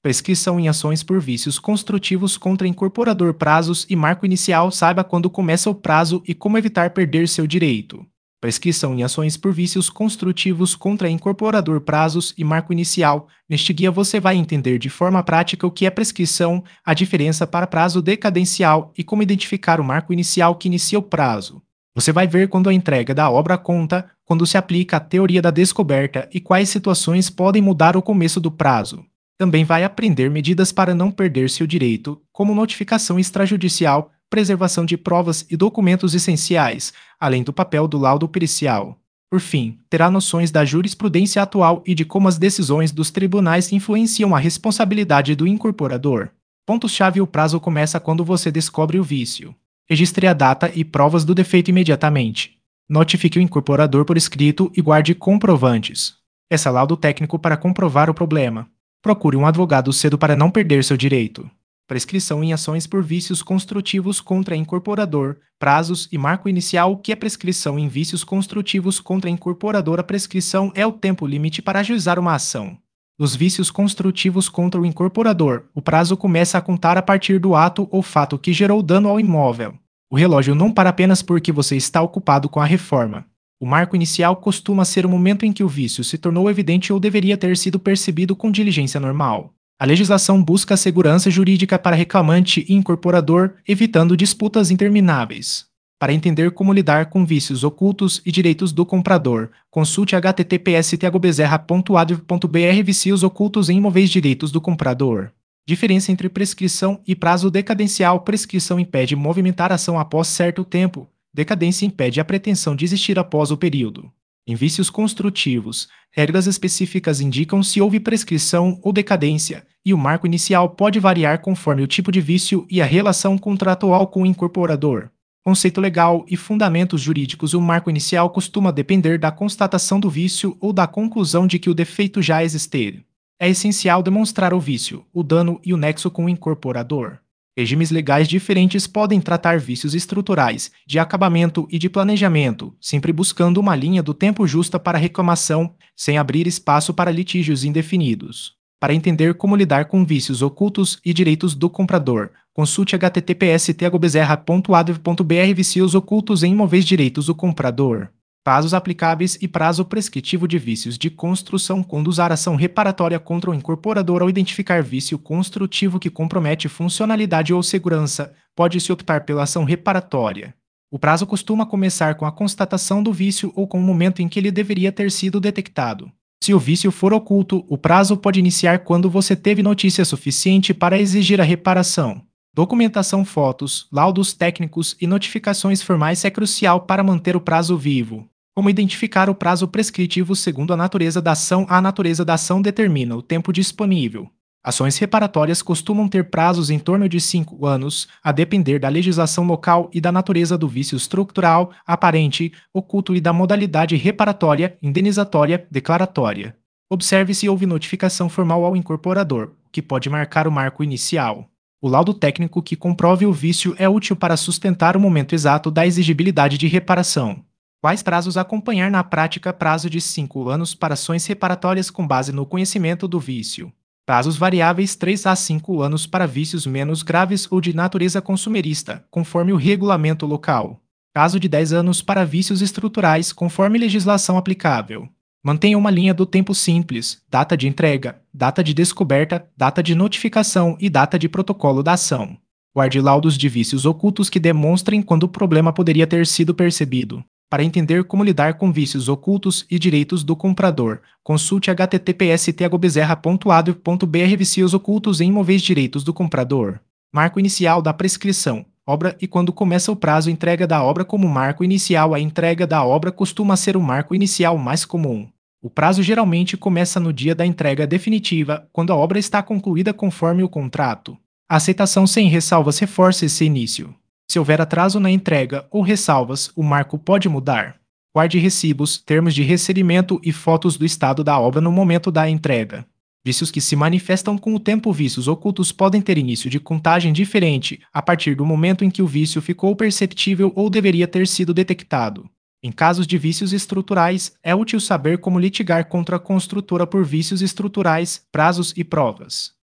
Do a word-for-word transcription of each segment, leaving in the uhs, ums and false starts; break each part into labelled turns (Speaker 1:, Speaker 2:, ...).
Speaker 1: Prescrição em ações por vícios construtivos contra incorporador, prazos e marco inicial. Saiba quando começa o prazo e como evitar perder seu direito. Prescrição em ações por vícios construtivos contra incorporador, prazos e marco inicial. Neste guia você vai entender de forma prática o que é prescrição, a diferença para prazo decadencial e como identificar o marco inicial que inicia o prazo. Você vai ver quando a entrega da obra conta, quando se aplica a teoria da descoberta e quais situações podem mudar o começo do prazo. Também vai aprender medidas para não perder seu direito, como notificação extrajudicial, preservação de provas e documentos essenciais, além do papel do laudo pericial. Por fim, terá noções da jurisprudência atual e de como as decisões dos tribunais influenciam a responsabilidade do incorporador. Pontos-chave: o prazo começa quando você descobre o vício. Registre a data e provas do defeito imediatamente. Notifique o incorporador por escrito e guarde comprovantes. Peça laudo técnico para comprovar o problema. Procure um advogado cedo para não perder seu direito. Prescrição em ações por vícios construtivos contra incorporador, prazos e marco inicial. O que é prescrição em vícios construtivos contra incorporador? A prescrição é o tempo limite para ajuizar uma ação. Nos vícios construtivos contra o incorporador, o prazo começa a contar a partir do ato ou fato que gerou dano ao imóvel. O relógio não para apenas porque você está ocupado com a reforma. O marco inicial costuma ser o momento em que o vício se tornou evidente ou deveria ter sido percebido com diligência normal. A legislação busca a segurança jurídica para reclamante e incorporador, evitando disputas intermináveis. Para entender como lidar com vícios ocultos e direitos do comprador, consulte h t t p s tiago bezerra ponto adv ponto b r. Vícios ocultos em imóveis, direitos do comprador. Diferença entre prescrição e prazo decadencial. Prescrição impede movimentar ação após certo tempo. Decadência impede a pretensão de existir após o período. Em vícios construtivos, regras específicas indicam se houve prescrição ou decadência, e o marco inicial pode variar conforme o tipo de vício e a relação contratual com o incorporador. Conceito legal e fundamentos jurídicos. O marco inicial costuma depender da constatação do vício ou da conclusão de que o defeito já existir. É essencial demonstrar o vício, o dano e o nexo com o incorporador. Regimes legais diferentes podem tratar vícios estruturais, de acabamento e de planejamento, sempre buscando uma linha do tempo justa para reclamação, sem abrir espaço para litígios indefinidos. Para entender como lidar com vícios ocultos e direitos do comprador, consulte h t t p s tiago bezerra ponto adv ponto b r. Vícios ocultos em imóveis, direitos do comprador. Prazos aplicáveis e prazo prescritivo de vícios de construção. Quando usar ação reparatória contra o incorporador ao identificar vício construtivo que compromete funcionalidade ou segurança, pode-se optar pela ação reparatória. O prazo costuma começar com a constatação do vício ou com o momento em que ele deveria ter sido detectado. Se o vício for oculto, o prazo pode iniciar quando você teve notícia suficiente para exigir a reparação. Documentação, fotos, laudos técnicos e notificações formais é crucial para manter o prazo vivo. Como identificar o prazo prescritivo? Segundo a natureza da ação, a natureza da ação determina o tempo disponível. Ações reparatórias costumam ter prazos em torno de cinco anos, a depender da legislação local e da natureza do vício estrutural, aparente, oculto e da modalidade reparatória, indenizatória, declaratória. Observe se houve notificação formal ao incorporador, que pode marcar o marco inicial. O laudo técnico que comprove o vício é útil para sustentar o momento exato da exigibilidade de reparação. Quais prazos acompanhar na prática? Prazo de cinco anos para ações reparatórias com base no conhecimento do vício. Prazos variáveis três a cinco anos para vícios menos graves ou de natureza consumerista, conforme o regulamento local. Prazo de dez anos para vícios estruturais, conforme legislação aplicável. Mantenha uma linha do tempo simples: data de entrega, data de descoberta, data de notificação e data de protocolo da ação. Guarde laudos de vícios ocultos que demonstrem quando o problema poderia ter sido percebido. Para entender como lidar com vícios ocultos e direitos do comprador, consulte h t t p s tiago bezerra ponto adv ponto b r. Vícios ocultos em imóveis, direitos do comprador. Marco inicial da prescrição. Obra e quando começa o prazo. Entrega da obra como marco inicial. A entrega da obra costuma ser o marco inicial mais comum. O prazo geralmente começa no dia da entrega definitiva, quando a obra está concluída conforme o contrato. A aceitação sem ressalvas reforça esse início. Se houver atraso na entrega ou ressalvas, o marco pode mudar. Guarde recibos, termos de recebimento e fotos do estado da obra no momento da entrega. Vícios que se manifestam com o tempo. Vícios ocultos podem ter início de contagem diferente a partir do momento em que o vício ficou perceptível ou deveria ter sido detectado. Em casos de vícios estruturais, é útil saber como litigar contra a construtora por vícios estruturais, prazos e provas.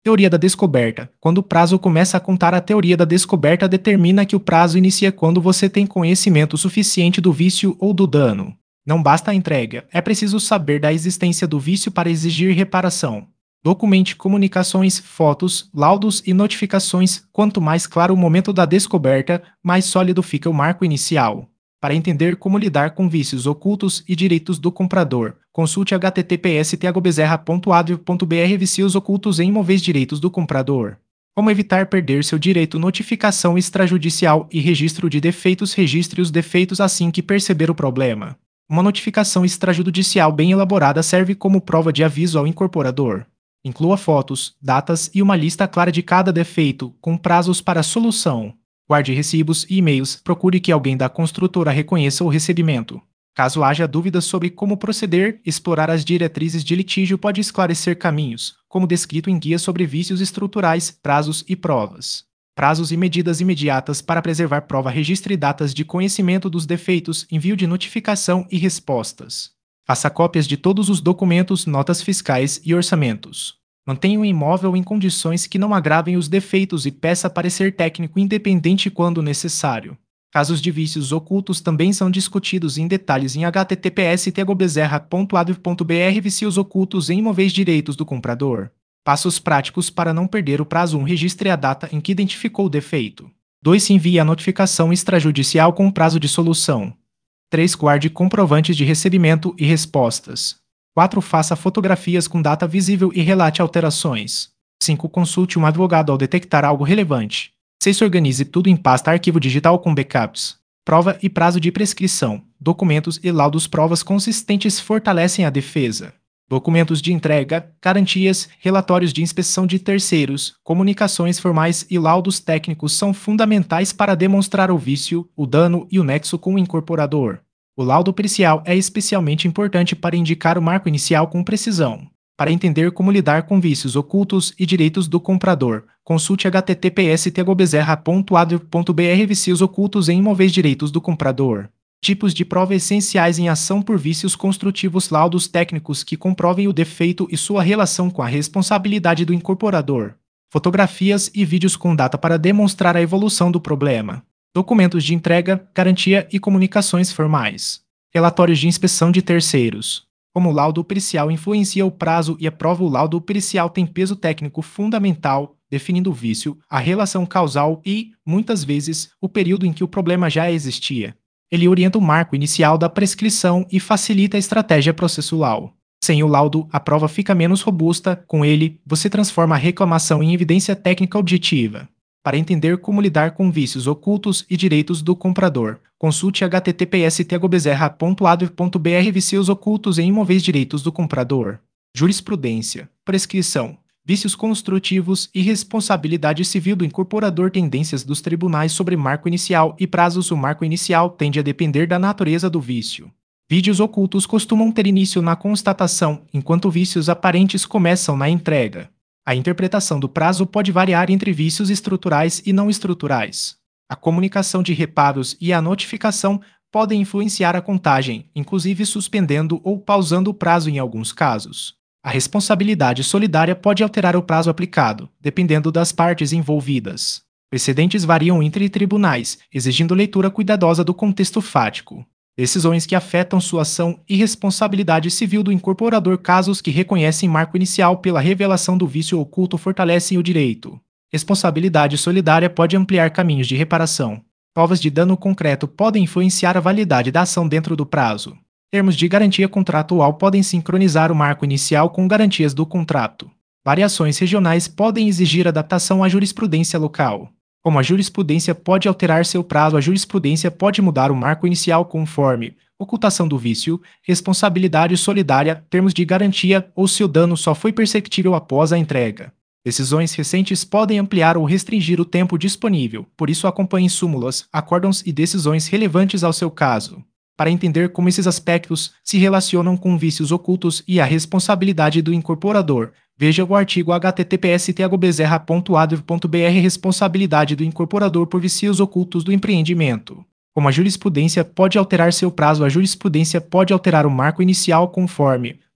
Speaker 1: Teoria da descoberta. Quando o prazo começa a contar, a teoria da descoberta determina que o prazo inicia quando você tem conhecimento suficiente do vício ou do dano. Não basta a entrega, é preciso saber da existência do vício para exigir reparação. Documente comunicações, fotos, laudos e notificações. Quanto mais claro o momento da descoberta, mais sólido fica o marco inicial. Para entender como lidar com vícios ocultos e direitos do comprador, consulte h t t p s tiago bezerra ponto a d v ponto b r Vícios ocultos em imóveis, direitos do comprador. Como evitar perder seu direito: notificação extrajudicial e registro de defeitos. Registre os defeitos assim que perceber o problema. Uma notificação extrajudicial bem elaborada serve como prova de aviso ao incorporador. Inclua fotos, datas e uma lista clara de cada defeito, com prazos para solução. Guarde recibos e e-mails. Procure que alguém da construtora reconheça o recebimento. Caso haja dúvidas sobre como proceder, explorar as diretrizes de litígio pode esclarecer caminhos, como descrito em guias sobre vícios estruturais, prazos e provas. Prazos e medidas imediatas para preservar prova. Registre datas de conhecimento dos defeitos, envio de notificação e respostas. Faça cópias de todos os documentos, notas fiscais e orçamentos. Mantenha o imóvel em condições que não agravem os defeitos e peça parecer técnico independente quando necessário. Casos de vícios ocultos também são discutidos em detalhes em h t t p s tiago bezerra ponto a d v ponto b r. Vícios ocultos em imóveis, direitos do comprador. Passos práticos para não perder o prazo. um Registre a data em que identificou o defeito. dois Envie a notificação extrajudicial com prazo de solução. três Guarde comprovantes de recebimento e respostas. quatro Faça fotografias com data visível e relate alterações. cinco Consulte um advogado ao detectar algo relevante. seis Organize tudo em pasta arquivo digital com backups. Prova e prazo de prescrição. Documentos e laudos. Provas consistentes fortalecem a defesa. Documentos de entrega, garantias, relatórios de inspeção de terceiros, comunicações formais e laudos técnicos são fundamentais para demonstrar o vício, o dano e o nexo com o incorporador. O laudo pericial é especialmente importante para indicar o marco inicial com precisão. Para entender como lidar com vícios ocultos e direitos do comprador, consulte h t t p s tiago bezerra ponto a d v ponto b r. Vícios ocultos em imóveis, direitos do comprador. Tipos de prova essenciais em ação por vícios construtivos. Laudos técnicos que comprovem o defeito e sua relação com a responsabilidade do incorporador. Fotografias e vídeos com data para demonstrar a evolução do problema. Documentos de entrega, garantia e comunicações formais. Relatórios de inspeção de terceiros. Como o laudo pericial influencia o prazo e a prova, o laudo pericial tem peso técnico fundamental, definindo o vício, a relação causal e, muitas vezes, o período em que o problema já existia. Ele orienta o marco inicial da prescrição e facilita a estratégia processual. Sem o laudo, a prova fica menos robusta. Com ele, você transforma a reclamação em evidência técnica objetiva. Para entender como lidar com vícios ocultos e direitos do comprador, consulte h t t p s tiago bezerra ponto a d v ponto b r. Vícios ocultos em imóveis, direitos do comprador. Jurisprudência, prescrição, vícios construtivos e responsabilidade civil do incorporador. Tendências dos tribunais sobre marco inicial e prazos. O marco inicial tende a depender da natureza do vício. Vícios ocultos costumam ter início na constatação, enquanto vícios aparentes começam na entrega. A interpretação do prazo pode variar entre vícios estruturais e não estruturais. A comunicação de reparos e a notificação podem influenciar a contagem, inclusive suspendendo ou pausando o prazo em alguns casos. A responsabilidade solidária pode alterar o prazo aplicado, dependendo das partes envolvidas. Precedentes variam entre tribunais, exigindo leitura cuidadosa do contexto fático. Decisões que afetam sua ação e responsabilidade civil do incorporador. Casos que reconhecem marco inicial pela revelação do vício oculto fortalecem o direito. Responsabilidade solidária pode ampliar caminhos de reparação. Provas de dano concreto podem influenciar a validade da ação dentro do prazo. Termos de garantia contratual podem sincronizar o marco inicial com garantias do contrato. Variações regionais podem exigir adaptação à jurisprudência local. Como a jurisprudência pode alterar seu prazo, a jurisprudência pode mudar o marco inicial conforme ocultação do vício, responsabilidade solidária, termos de garantia ou se o dano só foi perceptível após a entrega. Decisões recentes podem ampliar ou restringir o tempo disponível, por isso acompanhe súmulas, acórdãos e decisões relevantes ao seu caso. Para entender como esses aspectos se relacionam com vícios ocultos e a responsabilidade do incorporador, veja o artigo h t t p s tiago bezerra ponto a d v ponto b r. Responsabilidade do incorporador por vícios ocultos do empreendimento. Como a jurisprudência pode alterar seu prazo, a jurisprudência pode alterar o marco inicial conforme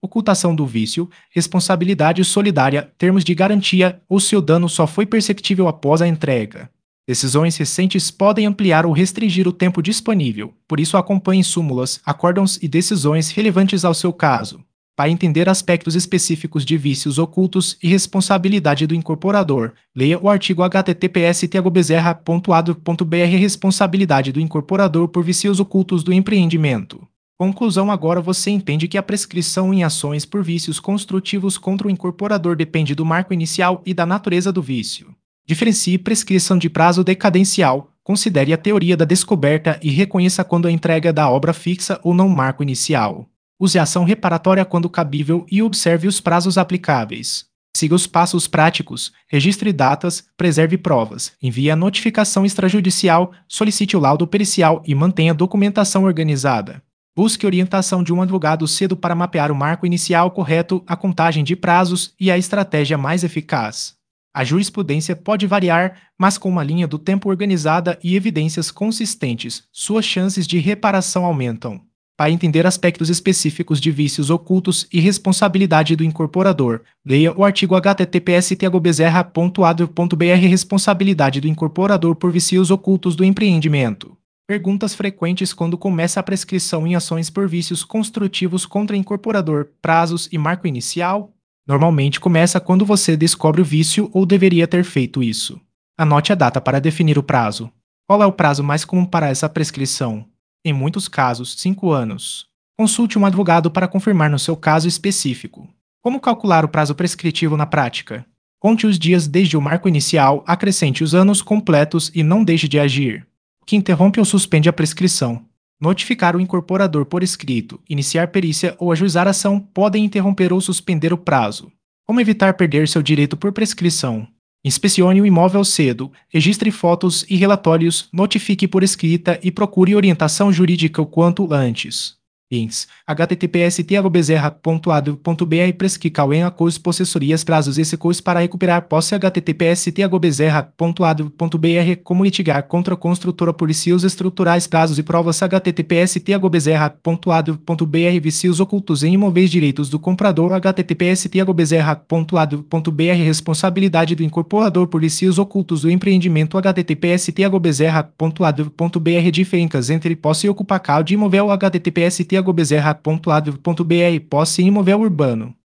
Speaker 1: ocultação do vício, responsabilidade solidária, termos de garantia ou se o dano só foi perceptível após a entrega. Decisões recentes podem ampliar ou restringir o tempo disponível, por isso acompanhe súmulas, acórdãos e decisões relevantes ao seu caso. Para entender aspectos específicos de vícios ocultos e responsabilidade do incorporador, leia o artigo h t t p s t a g o bezerra ponto a d o ponto b r Responsabilidade do incorporador por vícios ocultos do empreendimento. Conclusão: agora você entende que a prescrição em ações por vícios construtivos contra o incorporador depende do marco inicial e da natureza do vício. Diferencie prescrição de prazo decadencial, considere a teoria da descoberta e reconheça quando a entrega da obra fixa ou não marco inicial. Use a ação reparatória quando cabível e observe os prazos aplicáveis. Siga os passos práticos, registre datas, preserve provas, envie a notificação extrajudicial, solicite o laudo pericial e mantenha a documentação organizada. Busque orientação de um advogado cedo para mapear o marco inicial correto, a contagem de prazos e a estratégia mais eficaz. A jurisprudência pode variar, mas com uma linha do tempo organizada e evidências consistentes, suas chances de reparação aumentam. Para entender aspectos específicos de vícios ocultos e responsabilidade do incorporador, leia o artigo h t t p s t a g o bezerra ponto a d o ponto b r Responsabilidade do incorporador por vícios ocultos do empreendimento. Perguntas frequentes quando começa a prescrição em ações por vícios construtivos contra incorporador, prazos e marco inicial? Normalmente começa quando você descobre o vício ou deveria ter feito isso. Anote a data para definir o prazo. Qual é o prazo mais comum para essa prescrição? Em muitos casos, cinco anos. Consulte um advogado para confirmar no seu caso específico. Como calcular o prazo prescritivo na prática? Conte os dias desde o marco inicial, acrescente os anos completos e não deixe de agir. O que interrompe ou suspende a prescrição? Notificar o incorporador por escrito, iniciar perícia ou ajuizar ação podem interromper ou suspender o prazo. Como evitar perder seu direito por prescrição? Inspecione o imóvel cedo, registre fotos e relatórios, notifique por escrita e procure orientação jurídica o quanto antes. Ins. h t t p s t a g o bezerra ponto a d o ponto b r Prescrica em acos possessorias prazos execus para recuperar posse h t t p s t a g o bezerra ponto a d o ponto b r Como litigar contra a construtora por vícios estruturais prazos e provas h t t p s t a g o bezerra ponto a d o ponto b r Vícios ocultos em imóveis direitos do comprador h t t p s t a g o bezerra ponto a d o ponto b r Responsabilidade do incorporador por vícios ocultos do empreendimento h t t p s t a g o bezerra ponto a d o ponto b r Diferenças entre posse e ocupacal de imóvel h t t p s t a g o bezerra ponto a d o ponto b r Posse em imóvel urbano.